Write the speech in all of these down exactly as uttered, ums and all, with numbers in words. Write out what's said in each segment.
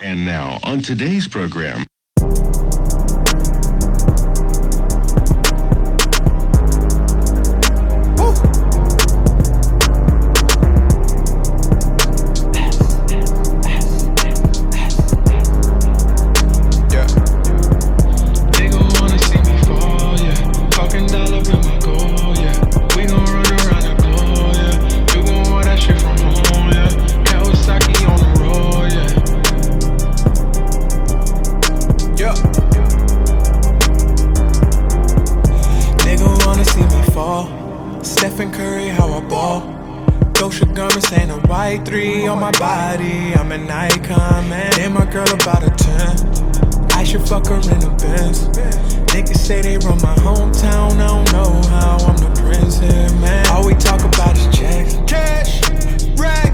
And now, on today's program. Stephen Curry, how I ball. Gosha garments ain't a white three on my body. I'm an icon, man. Damn, my girl about a ten. I should fuck her in a Benz. Niggas say they run my hometown. I don't know how I'm the prince here, man. All we talk about is checks. Cash, rack,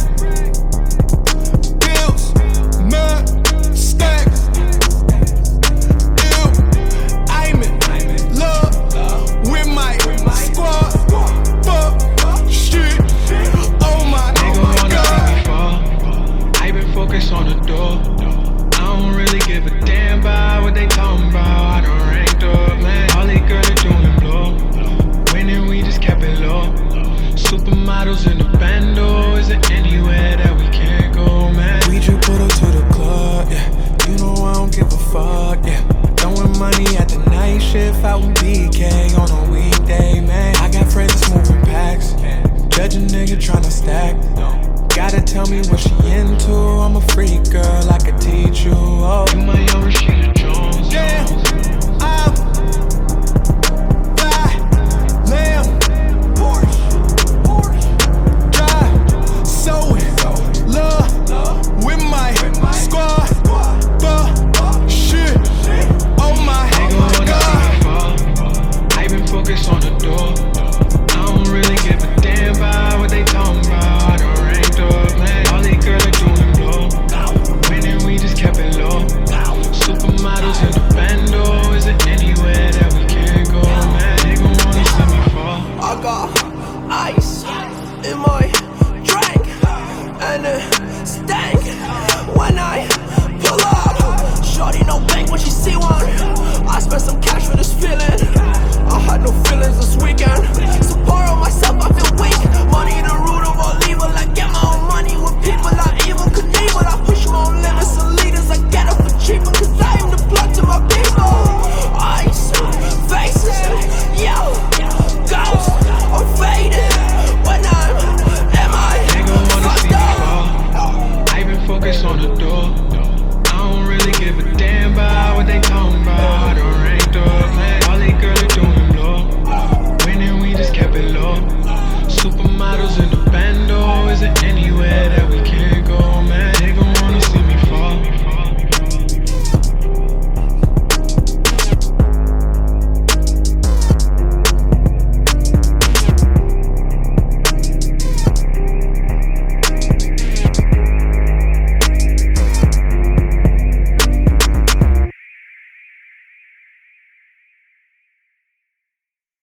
bills, mud, stacks. Ew, I'm in love with my squad. Focus on the door. I don't really give a damn about what they talking about. I done ranked up, man. All these girls are doing blow. Winning, we just kept it low. Supermodels in the bando.